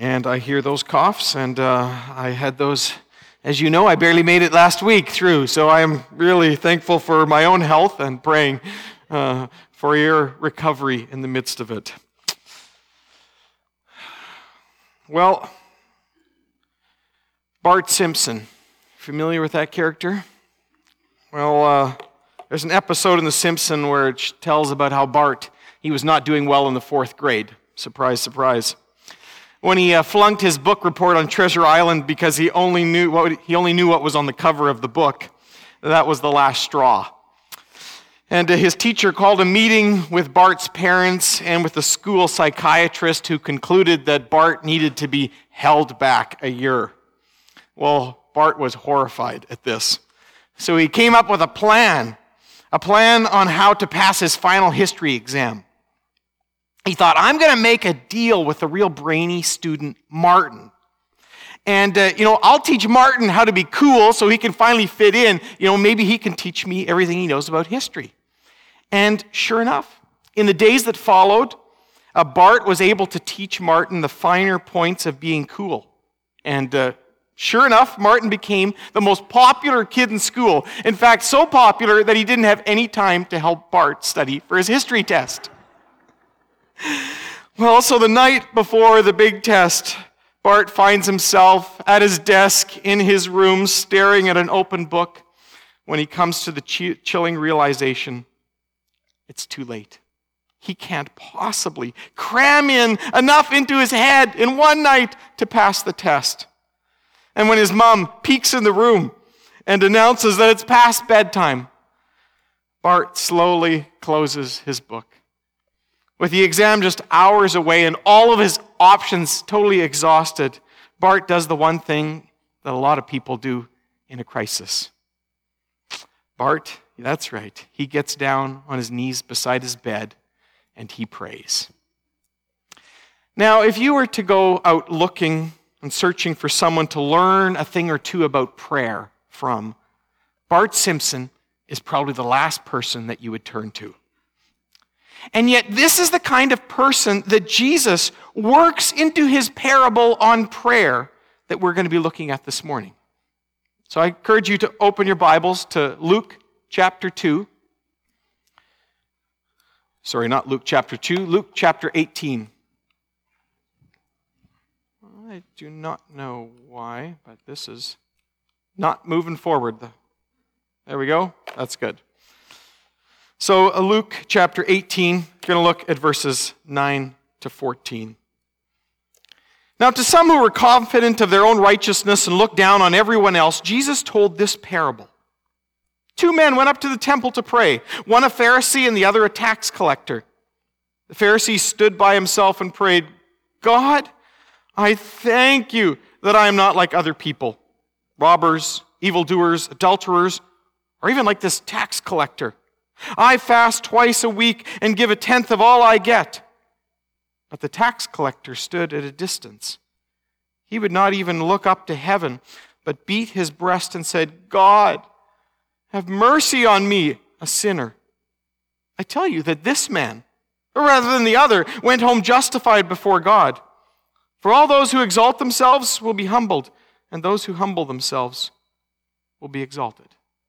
And I hear those coughs, and I had those, as you know, I barely made it last week through, so I am really thankful for my own health and praying for your recovery in the midst of it. Well, Bart Simpson, familiar with that character? Well, there's an episode in The Simpsons where it tells about how Bart, he was not doing well in the 4th grade. Surprise, surprise. When he flunked his book report on Treasure Island because he only knew what was on the cover of the book, that was the last straw. And his teacher called a meeting with Bart's parents and with the school psychiatrist, who concluded that Bart needed to be held back a year. Well, Bart was horrified at this. So he came up with a plan on how to pass his final history exam. He thought, I'm going to make a deal with the real brainy student, Martin. And, I'll teach Martin how to be cool so he can finally fit in. Maybe he can teach me everything he knows about history. And sure enough, in the days that followed, Bart was able to teach Martin the finer points of being cool. And sure enough, Martin became the most popular kid in school. In fact, so popular that he didn't have any time to help Bart study for his history test. Well, so the night before the big test, Bart finds himself at his desk in his room staring at an open book when he comes to the chilling realization it's too late. He can't possibly cram in enough into his head in one night to pass the test. And when his mom peeks in the room and announces that it's past bedtime, Bart slowly closes his book. With the exam just hours away and all of his options totally exhausted, Bart does the one thing that a lot of people do in a crisis. Bart, that's right, he gets down on his knees beside his bed and he prays. Now, if you were to go out looking and searching for someone to learn a thing or two about prayer from, Bart Simpson is probably the last person that you would turn to. And yet, this is the kind of person that Jesus works into his parable on prayer that we're going to be looking at this morning. So I encourage you to open your Bibles to Luke chapter 2. Sorry, not Luke chapter 2, Luke chapter 18. I do not know why, but this is not moving forward. There we go. That's good. So Luke chapter 18, we're going to look at verses 9 to 14. Now, to some who were confident of their own righteousness and looked down on everyone else, Jesus told this parable. 2 men went up to the temple to pray, one a Pharisee and the other a tax collector. The Pharisee stood by himself and prayed, God, I thank you that I am not like other people, robbers, evildoers, adulterers, or even like this tax collector. I fast twice a week and give 1/10 of all I get. But the tax collector stood at a distance. He would not even look up to heaven, but beat his breast and said, God, have mercy on me, a sinner. I tell you that this man, or rather than the other, went home justified before God. For all those who exalt themselves will be humbled, and those who humble themselves will be exalted.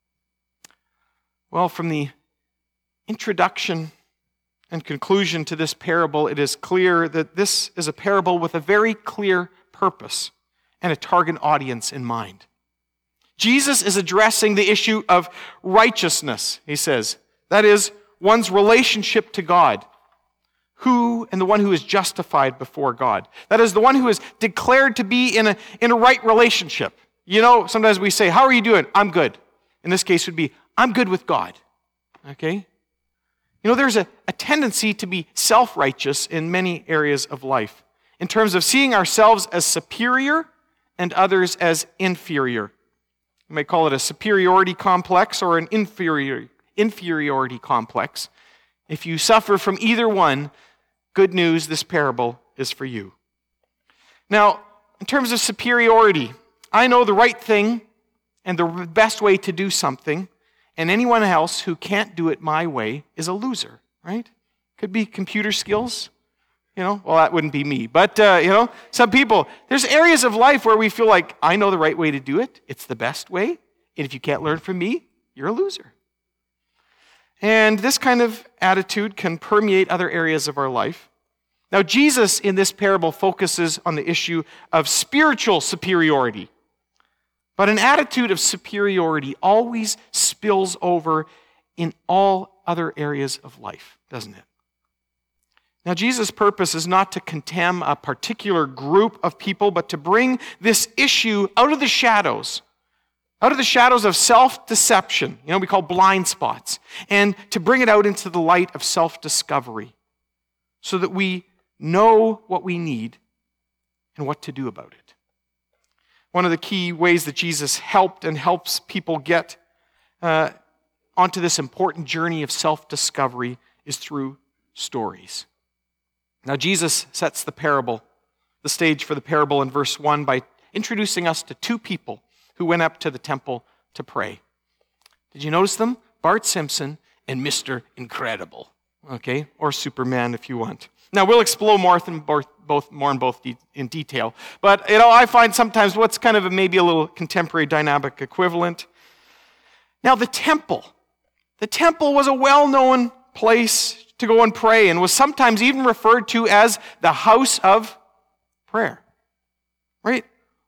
Well, from the introduction and conclusion to this parable, it is clear that this is a parable with a very clear purpose and a target audience in mind. Jesus is addressing the issue of righteousness, he says. That is, one's relationship to God. Who and the one who is justified before God. That is, the one who is declared to be in a right relationship. Sometimes we say, how are you doing? I'm good. In this case, it would be, I'm good with God. Okay? There's a tendency to be self-righteous in many areas of life, in terms of seeing ourselves as superior and others as inferior. You might call it a superiority complex or an inferiority complex. If you suffer from either one, good news, this parable is for you. Now, in terms of superiority, I know the right thing and the best way to do something, and anyone else who can't do it my way is a loser, right? Could be computer skills, Well, that wouldn't be me. But, some people, there's areas of life where we feel like, I know the right way to do it. It's the best way. And if you can't learn from me, you're a loser. And this kind of attitude can permeate other areas of our life. Now, Jesus in this parable focuses on the issue of spiritual superiority. But an attitude of superiority always spills over in all other areas of life, doesn't it? Now, Jesus' purpose is not to condemn a particular group of people, but to bring this issue out of the shadows of self-deception, we call blind spots, and to bring it out into the light of self-discovery so that we know what we need and what to do about it. One of the key ways that Jesus helped and helps people get onto this important journey of self-discovery is through stories. Now, Jesus sets the stage for the parable in verse 1 by introducing us to two people who went up to the temple to pray. Did you notice them? Bart Simpson and Mr. Incredible, okay? Or Superman if you want. Now, we'll explore more in both in detail. But, I find sometimes what's kind of maybe a little contemporary dynamic equivalent. Now, the temple was a well-known place to go and pray and was sometimes even referred to as the house of prayer, right?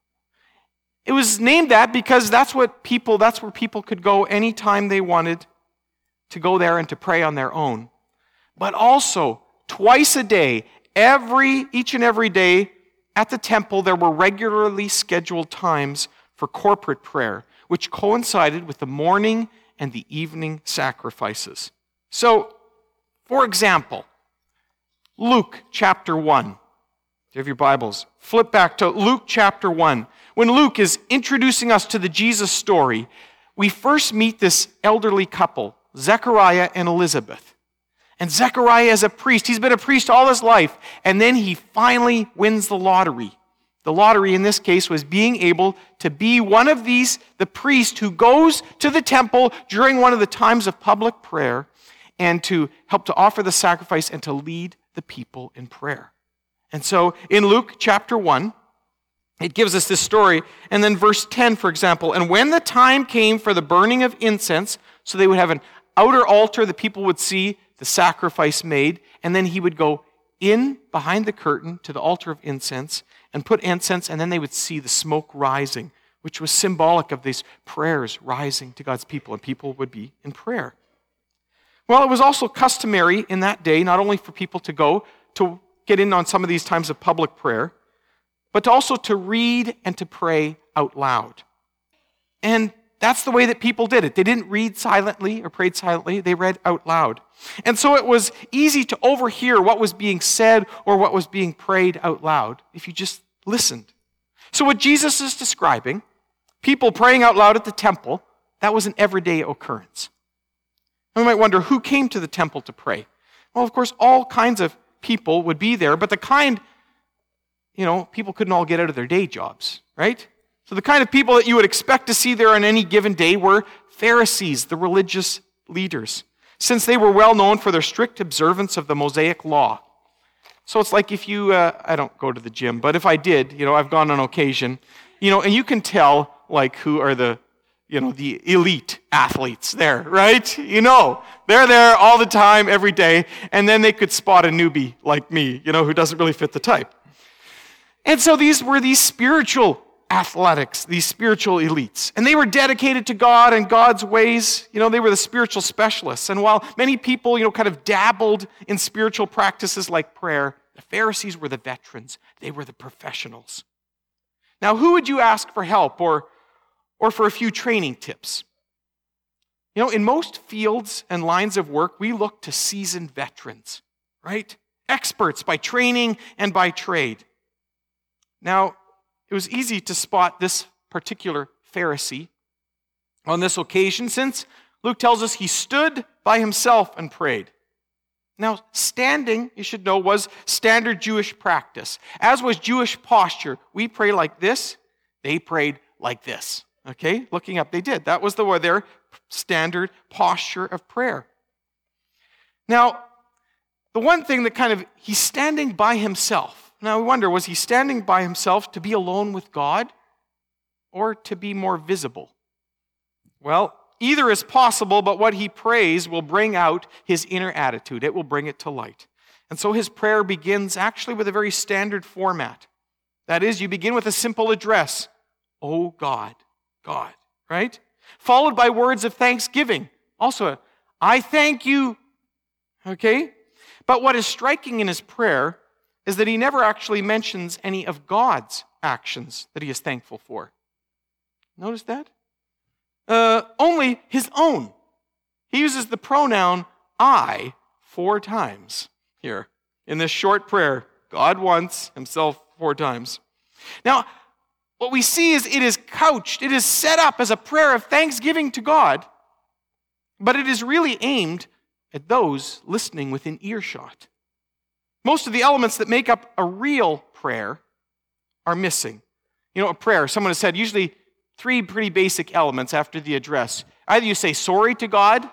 It was named that because that's where people could go anytime they wanted to go there and to pray on their own. But also, twice a day, each and every day at the temple, there were regularly scheduled times for corporate prayer, which coincided with the morning and the evening sacrifices. So, for example, Luke chapter 1. Do you have your Bibles? Flip back to Luke chapter 1. When Luke is introducing us to the Jesus story, we first meet this elderly couple, Zechariah and Elizabeth. And Zechariah is a priest. He's been a priest all his life. And then he finally wins the lottery. The lottery in this case was being able to be one of the priest who goes to the temple during one of the times of public prayer and to help to offer the sacrifice and to lead the people in prayer. And so in Luke chapter 1, it gives us this story. And then verse 10, for example, and when the time came for the burning of incense, so they would have an outer altar that people would see the sacrifice made, and then he would go in behind the curtain to the altar of incense and put incense, and then they would see the smoke rising, which was symbolic of these prayers rising to God's people, and people would be in prayer. Well, it was also customary in that day, not only for people to go to get in on some of these times of public prayer, but also to read and to pray out loud. And that's the way that people did it. They didn't read silently or prayed silently, they read out loud. And so it was easy to overhear what was being said or what was being prayed out loud if you just listened. So what Jesus is describing, people praying out loud at the temple, that was an everyday occurrence. And we might wonder, who came to the temple to pray? Well, of course, all kinds of people would be there, but the kind, people couldn't all get out of their day jobs, right? So the kind of people that you would expect to see there on any given day were Pharisees, the religious leaders, since they were well known for their strict observance of the Mosaic law. So it's like if you, I don't go to the gym, but if I did, I've gone on occasion, and you can tell, who are the elite athletes there, right? They're there all the time, every day, and then they could spot a newbie like me, who doesn't really fit the type. And so these were these spiritual athletics, these spiritual elites. And they were dedicated to God and God's ways. They were the spiritual specialists. And while many people, kind of dabbled in spiritual practices like prayer, the Pharisees were the veterans. They were the professionals. Now, who would you ask for help or for a few training tips? In most fields and lines of work, we look to seasoned veterans, right? Experts by training and by trade. Now, it was easy to spot this particular Pharisee on this occasion, since Luke tells us he stood by himself and prayed. Now, standing, you should know, was standard Jewish practice. As was Jewish posture. We pray like this, they prayed like this. Okay, looking up, they did. That was their standard posture of prayer. Now, the one thing that he's standing by himself. Now we wonder, was he standing by himself to be alone with God or to be more visible? Well, either is possible, but what he prays will bring out his inner attitude. It will bring it to light. And so his prayer begins actually with a very standard format. That is, you begin with a simple address, "Oh God, God," right? Followed by words of thanksgiving. Also, "I thank you," okay? But what is striking in his prayer is that he never actually mentions any of God's actions that he is thankful for. Notice that? Only his own. He uses the pronoun I 4 times here in this short prayer. God once, himself 4 times. Now, what we see is it is couched, it is set up as a prayer of thanksgiving to God, but it is really aimed at those listening within earshot. Most of the elements that make up a real prayer are missing. A prayer, someone has said, usually 3 pretty basic elements after the address. Either you say sorry to God,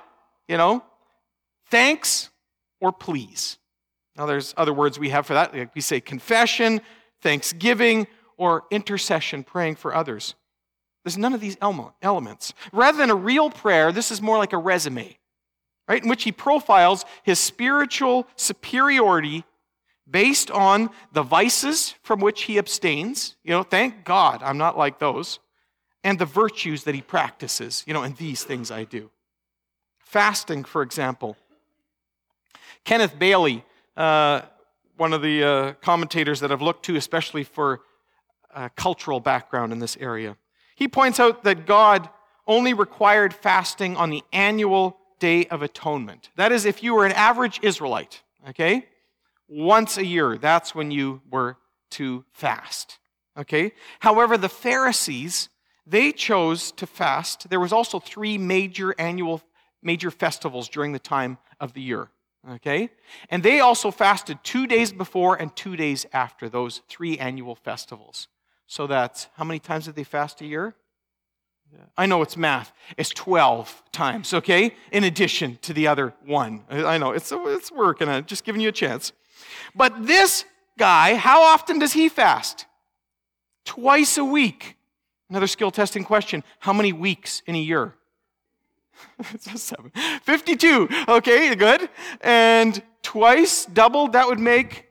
thanks, or please. Now there's other words we have for that. Like we say confession, thanksgiving, or intercession, praying for others. There's none of these elements. Rather than a real prayer, this is more like a resume, right? In which he profiles his spiritual superiority based on the vices from which he abstains. Thank God I'm not like those. And the virtues that he practices. And these things I do. Fasting, for example. Kenneth Bailey, one of the commentators that I've looked to, especially for cultural background in this area, he points out that God only required fasting on the annual Day of Atonement. That is, if you were an average Israelite, okay? Once a year, that's when you were to fast, okay? However, the Pharisees, they chose to fast. There was also 3 major festivals during the time of the year, okay? And they also fasted 2 days before and 2 days after those 3 annual festivals. So that's, how many times did they fast a year? I know it's math. It's 12 times, okay? In addition to the other 1. I know, it's working. I'm just giving you a chance. But this guy, how often does he fast? Twice a week. Another skill testing question. How many weeks in a year? 52. Okay, good. And twice, doubled, that would make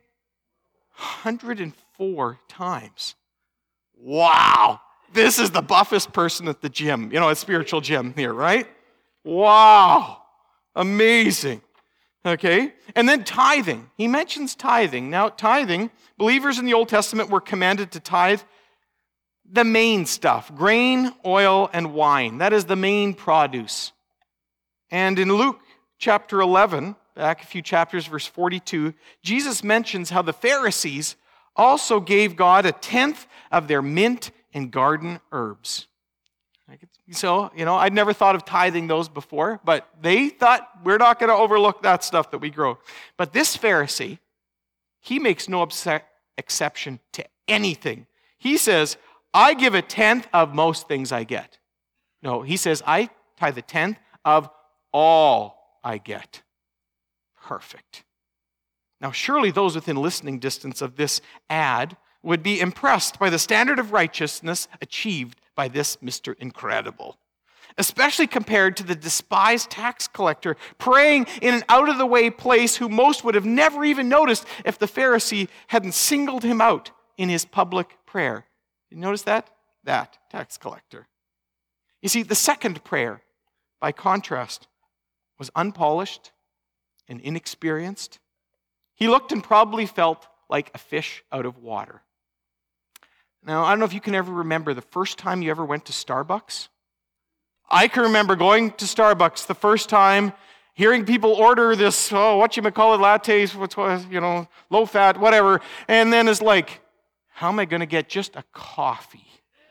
104 times. Wow. This is the buffest person at the gym, a spiritual gym here, right? Wow. Amazing. Okay? And then tithing. He mentions tithing. Now, tithing, believers in the Old Testament were commanded to tithe the main stuff, grain, oil, and wine. That is the main produce. And in Luke chapter 11, back a few chapters, verse 42, Jesus mentions how the Pharisees also gave God 1/10 of their mint and garden herbs. So, I'd never thought of tithing those before, but they thought we're not going to overlook that stuff that we grow. But this Pharisee, he makes no exception to anything. He says, I give 1/10 of most things I get. No, he says, I tithe 1/10 of all I get. Perfect. Now, surely those within listening distance of this ad would be impressed by the standard of righteousness achieved by this Mr. Incredible, especially compared to the despised tax collector praying in an out-of-the-way place who most would have never even noticed if the Pharisee hadn't singled him out in his public prayer. You notice that? That tax collector. You see, the second prayer, by contrast, was unpolished and inexperienced. He looked and probably felt like a fish out of water. Now, I don't know if you can ever remember the first time you ever went to Starbucks. I can remember going to Starbucks the first time, hearing people order this, lattes, low fat, whatever, and then it's like, how am I going to get just a coffee?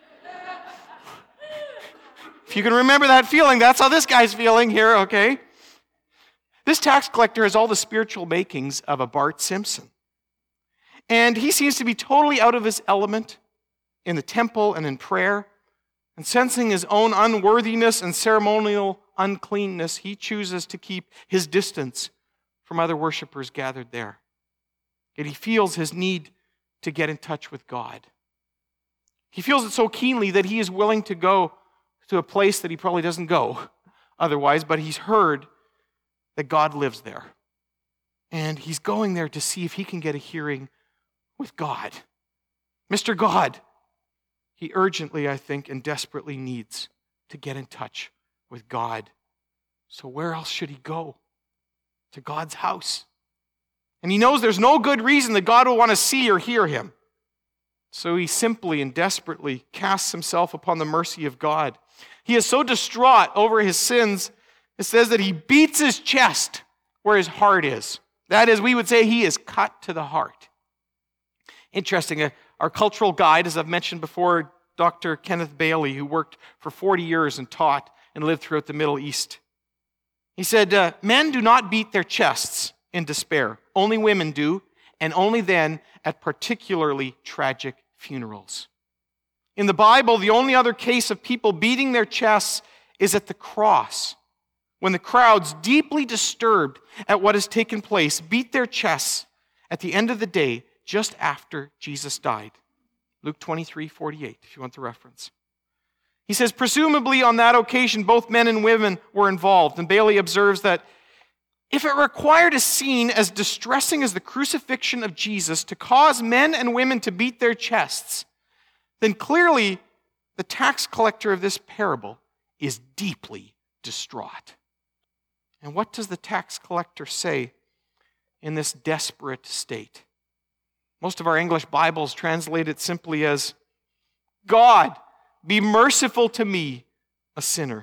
If you can remember that feeling, that's how this guy's feeling here, okay? This tax collector has all the spiritual makings of a Bart Simpson. And he seems to be totally out of his element in the temple and in prayer. And sensing his own unworthiness and ceremonial uncleanness, he chooses to keep his distance from other worshipers gathered there. Yet he feels his need to get in touch with God. He feels it so keenly that he is willing to go to a place that he probably doesn't go otherwise, but he's heard that God lives there. And he's going there to see if he can get a hearing with God. Mr. God, he urgently, I think, and desperately needs to get in touch with God. So where else should he go? To God's house. And he knows there's no good reason that God will want to see or hear him. So he simply and desperately casts himself upon the mercy of God. He is so distraught over his sins, it says that he beats his chest where his heart is. That is, we would say he is cut to the heart. Interesting, our cultural guide, as I've mentioned before, Dr. Kenneth Bailey, who worked for 40 years and taught and lived throughout the Middle East. He said, men do not beat their chests in despair. Only women do, and only then at particularly tragic funerals. In the Bible, the only other case of people beating their chests is at the cross, when the crowds, deeply disturbed at what has taken place, beat their chests at the end of the day just after Jesus died. Luke 23:48, if you want the reference. He says, presumably on that occasion, both men and women were involved. And Bailey observes that if it required a scene as distressing as the crucifixion of Jesus to cause men and women to beat their chests, then clearly the tax collector of this parable is deeply distraught. And what does the tax collector say in this desperate state? Most of our English Bibles translate it simply as, God, be merciful to me, a sinner.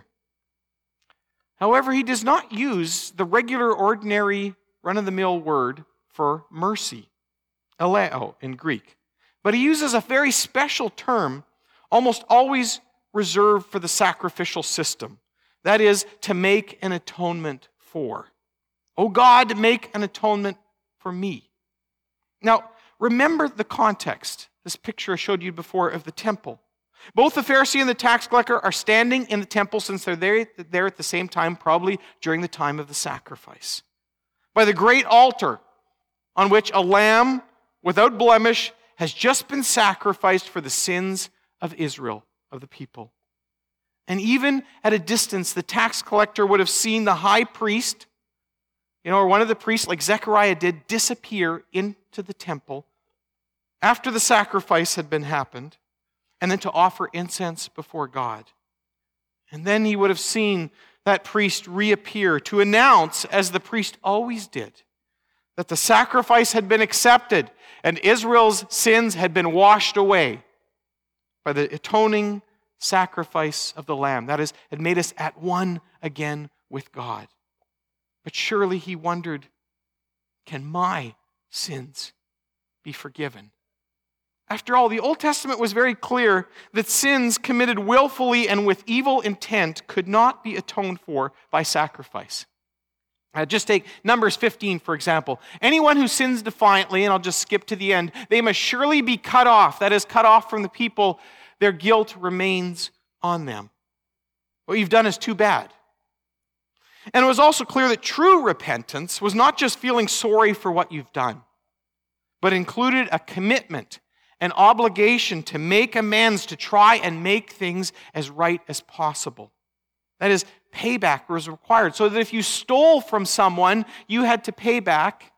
However, he does not use the regular, ordinary, run-of-the-mill word for mercy, eleo in Greek. But he uses a very special term, almost always reserved for the sacrificial system. That is, to make an atonement for. Oh God, make an atonement for me. Now, remember the context, this picture I showed you before of the temple. Both the Pharisee and the tax collector are standing in the temple since they're there at the same time, probably during the time of the sacrifice. By the great altar on which a lamb without blemish has just been sacrificed for the sins of Israel, of the people. And even at a distance, the tax collector would have seen the high priest, or one of the priests like Zechariah did, disappear into the temple after the sacrifice had been happened, and then to offer incense before God. And then he would have seen that priest reappear to announce, as the priest always did, that the sacrifice had been accepted and Israel's sins had been washed away by the atoning sacrifice of the Lamb. That is, had made us at one again with God. But surely he wondered, can my sins be forgiven? After all, the Old Testament was very clear that sins committed willfully and with evil intent could not be atoned for by sacrifice. Just take Numbers 15, for example. Anyone who sins defiantly, and I'll just skip to the end, they must surely be cut off. That is, cut off from the people. Their guilt remains on them. What you've done is too bad. And it was also clear that true repentance was not just feeling sorry for what you've done, but included a commitment, an obligation to make amends, to try and make things as right as possible. That is, payback was required. So that if you stole from someone, you had to pay back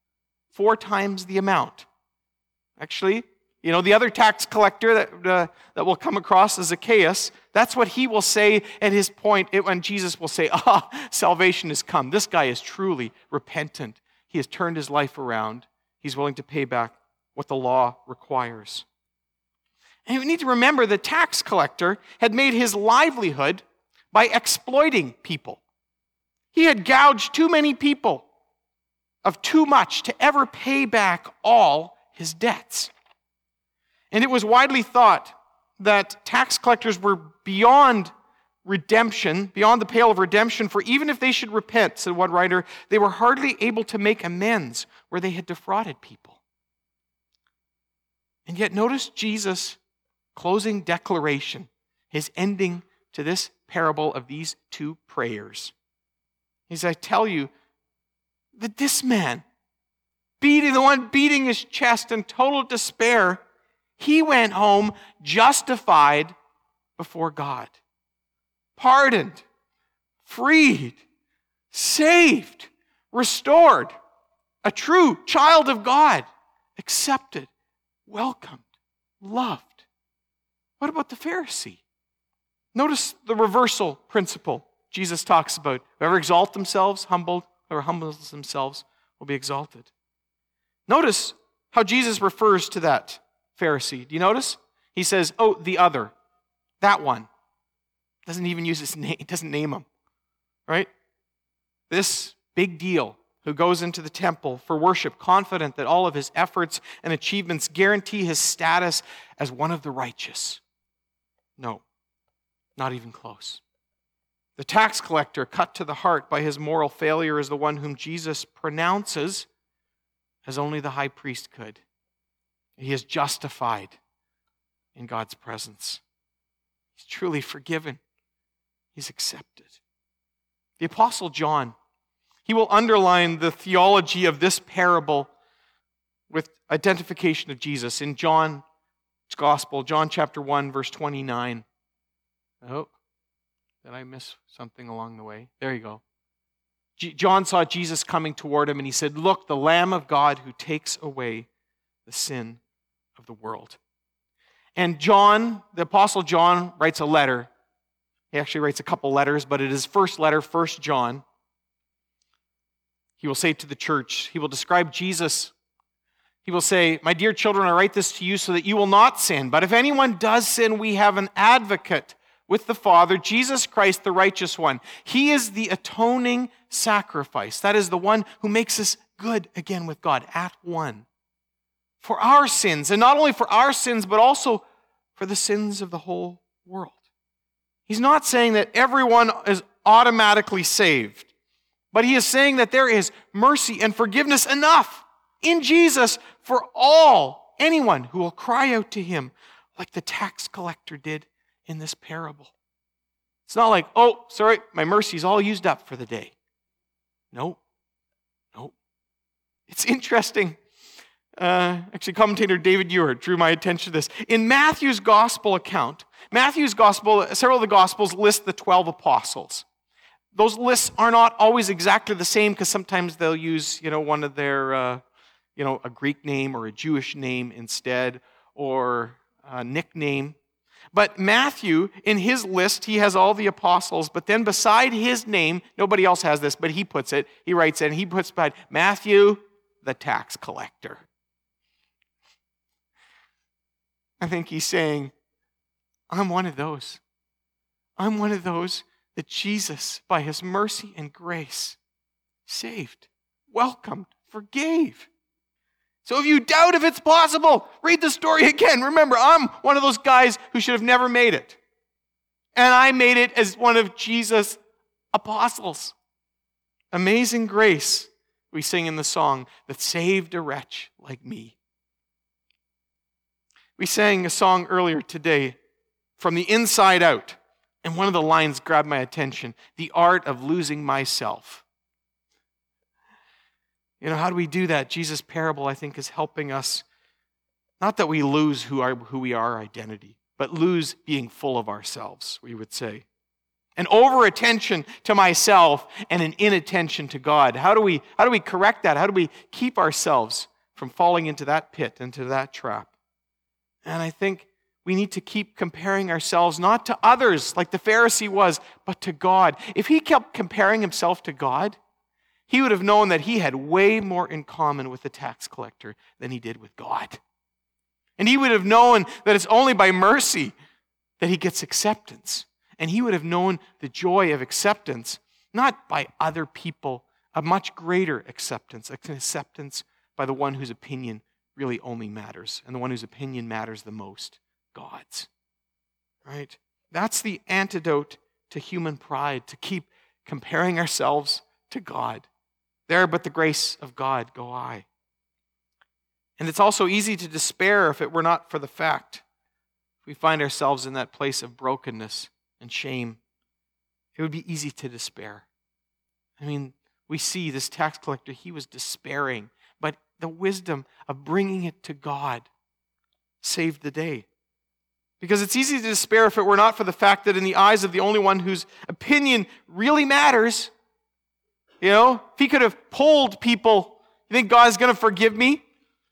4 times the amount. Actually, the other tax collector that we'll come across is Zacchaeus. That's what he will say at his point when Jesus will say, salvation has come. This guy is truly repentant. He has turned his life around. He's willing to pay back what the law requires. And we need to remember the tax collector had made his livelihood by exploiting people. He had gouged too many people of too much to ever pay back all his debts. And it was widely thought that tax collectors were beyond redemption, beyond the pale of redemption, for even if they should repent, said one writer, they were hardly able to make amends where they had defrauded people. And yet notice Jesus' closing declaration, his ending to this parable of these 2 prayers. He says, I tell you, that this man, the one beating his chest in total despair, he went home justified before God, pardoned, freed, saved, restored, a true child of God, accepted, welcomed, loved. What about the Pharisee? Notice the reversal principle Jesus talks about. Whoever exalts themselves, humbled. Whoever humbles themselves will be exalted. Notice how Jesus refers to that Pharisee. Do you notice? He says, oh, the other. That one. Doesn't even use his name. Doesn't name him. Right? This big deal who goes into the temple for worship, confident that all of his efforts and achievements guarantee his status as one of the righteous. No, not even close. The tax collector, cut to the heart by his moral failure, is the one whom Jesus pronounces as only the high priest could. He is justified in God's presence. He's truly forgiven. He's accepted. The Apostle John, he will underline the theology of this parable with identification of Jesus in John's Gospel, John chapter 1, verse 29. Oh, did I miss something along the way? There you go. John saw Jesus coming toward him and he said, "Look, the Lamb of God who takes away the sin of the world." And John, the Apostle John, writes a letter. He actually writes a couple letters, but it is first letter, 1 John. He will say to the church, he will describe Jesus. He will say, "My dear children, I write this to you so that you will not sin. But if anyone does sin, we have an advocate with the Father, Jesus Christ, the righteous one. He is the atoning sacrifice. That is the one who makes us good again with God at one. For our sins, and not only for our sins, but also for the sins of the whole world." He's not saying that everyone is automatically saved, but he is saying that there is mercy and forgiveness enough in Jesus for anyone who will cry out to him like the tax collector did in this parable. It's not like, "Oh, sorry, my mercy's all used up for the day." No. It's interesting. Actually, commentator David Ewart drew my attention to this. In Matthew's gospel account, several of the gospels list the 12 apostles. Those lists are not always exactly the same because sometimes they'll use, one of their, a Greek name or a Jewish name instead, or a nickname. But Matthew, in his list, he has all the apostles, but then beside his name, nobody else has this, but he puts beside Matthew, the tax collector. I think he's saying, I'm one of those. I'm one of those that Jesus, by his mercy and grace, saved, welcomed, forgave. So if you doubt if it's possible, read the story again. Remember, I'm one of those guys who should have never made it. And I made it as one of Jesus' apostles. Amazing grace, we sing in the song, that saved a wretch like me. We sang a song earlier today, From the Inside Out, and one of the lines grabbed my attention, "The art of losing myself." How do we do that? Jesus' parable, I think, is helping us, not that we lose who we are, our identity, but lose being full of ourselves, we would say. An over-attention to myself and an inattention to God. How do we correct that? How do we keep ourselves from falling into that pit, into that trap? And I think we need to keep comparing ourselves not to others like the Pharisee was, but to God. If he kept comparing himself to God, he would have known that he had way more in common with the tax collector than he did with God. And he would have known that it's only by mercy that he gets acceptance. And he would have known the joy of acceptance, not by other people, a much greater acceptance, an acceptance by the one whose opinion really only matters, and the one whose opinion matters the most, God's. Right? That's the antidote to human pride, to keep comparing ourselves to God. There but the grace of God go I. And it's also easy to despair if it were not for the fact. If we find ourselves in that place of brokenness and shame, it would be easy to despair. we see this tax collector, he was despairing, but the wisdom of bringing it to God saved the day. Because it's easy to despair if it were not for the fact that in the eyes of the only one whose opinion really matters, if he could have polled people, you think God's going to forgive me?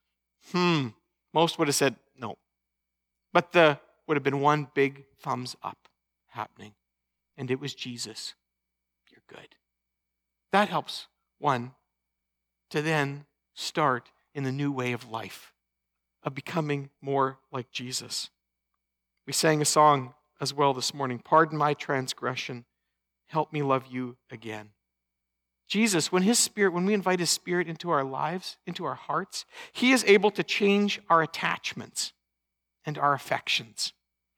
Most would have said no. But there would have been one big thumbs up happening, and it was Jesus. You're good. That helps one to then start in the new way of life, of becoming more like Jesus. We sang a song as well this morning, "Pardon my transgression, help me love you again." Jesus, when we invite His Spirit into our lives, into our hearts, He is able to change our attachments and our affections.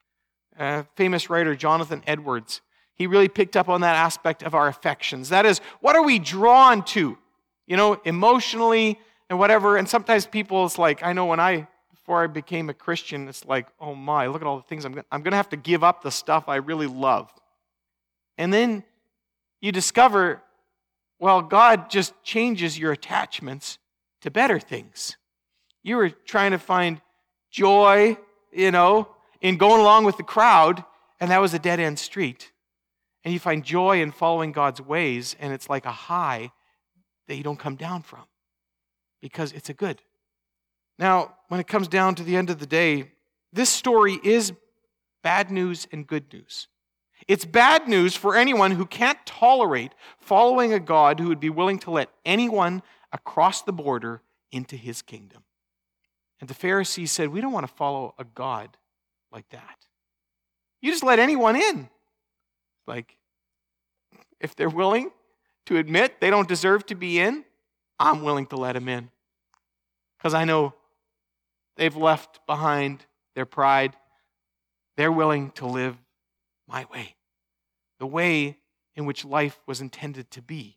Famous writer Jonathan Edwards, he really picked up on that aspect of our affections. That is, what are we drawn to? Emotionally and whatever. And sometimes people, it's like, I know before I became a Christian, it's like, oh my, look at all the things I'm going to have to give up the stuff I really love. And then you discover, well, God just changes your attachments to better things. You were trying to find joy, in going along with the crowd, and that was a dead-end street. And you find joy in following God's ways, and it's like a high that you don't come down from because it's a good. Now, when it comes down to the end of the day, this story is bad news and good news. It's bad news for anyone who can't tolerate following a God who would be willing to let anyone across the border into His kingdom. And the Pharisees said, we don't want to follow a God like that. You just let anyone in. Like, if they're willing to admit they don't deserve to be in, I'm willing to let them in. Because I know they've left behind their pride. They're willing to live my way. The way in which life was intended to be.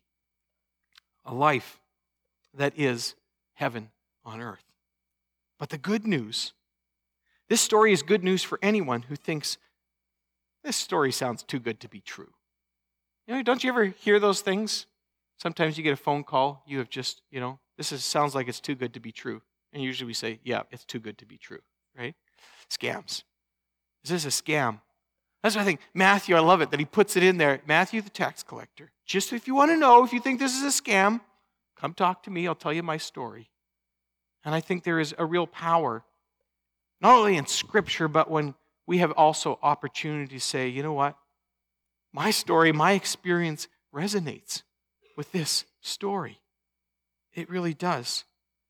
A life that is heaven on earth. But the good news, this story is good news for anyone who thinks, this story sounds too good to be true. Don't you ever hear those things? Sometimes you get a phone call, you have just, sounds like it's too good to be true. And usually we say, yeah, it's too good to be true, right? Scams. Is this a scam? That's what I think. Matthew, I love it that he puts it in there. Matthew, the tax collector. Just if you want to know, if you think this is a scam, come talk to me. I'll tell you my story. And I think there is a real power, not only in Scripture, but when we have also opportunity to say, you know what? My story, my experience resonates with this story. It really does.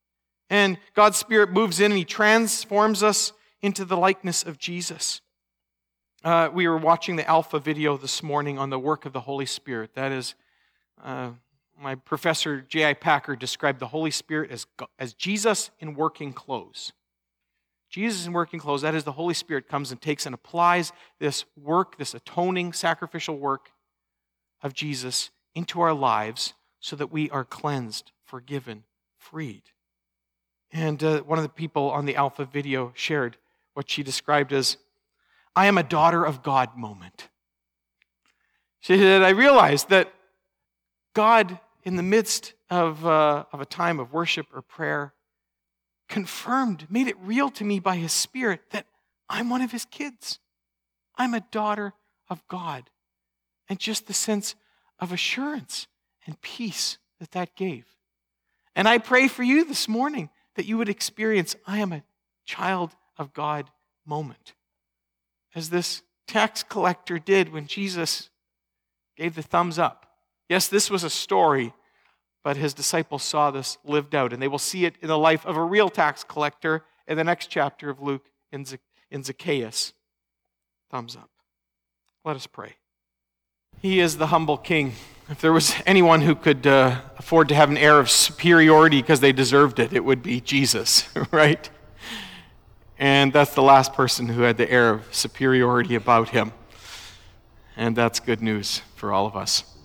And God's Spirit moves in and He transforms us into the likeness of Jesus. We were watching the Alpha video this morning on the work of the Holy Spirit. That is, my professor J.I. Packer described the Holy Spirit as Jesus in working clothes. Jesus in working clothes, that is, the Holy Spirit comes and takes and applies this work, this atoning, sacrificial work of Jesus into our lives so that we are cleansed, forgiven, freed. And one of the people on the Alpha video shared what she described as, I am a daughter of God moment. She said, I realized that God, in the midst of a time of worship or prayer, made it real to me by His Spirit that I'm one of His kids. I'm a daughter of God. And just the sense of assurance and peace that gave. And I pray for you this morning that you would experience, I am a child of God moment. As this tax collector did when Jesus gave the thumbs up. Yes, this was a story, but His disciples saw this lived out, and they will see it in the life of a real tax collector in the next chapter of Luke in Zacchaeus. Thumbs up. Let us pray. He is the humble King. If there was anyone who could afford to have an air of superiority because they deserved it, it would be Jesus, right? And that's the last person who had the air of superiority about Him. And that's good news for all of us.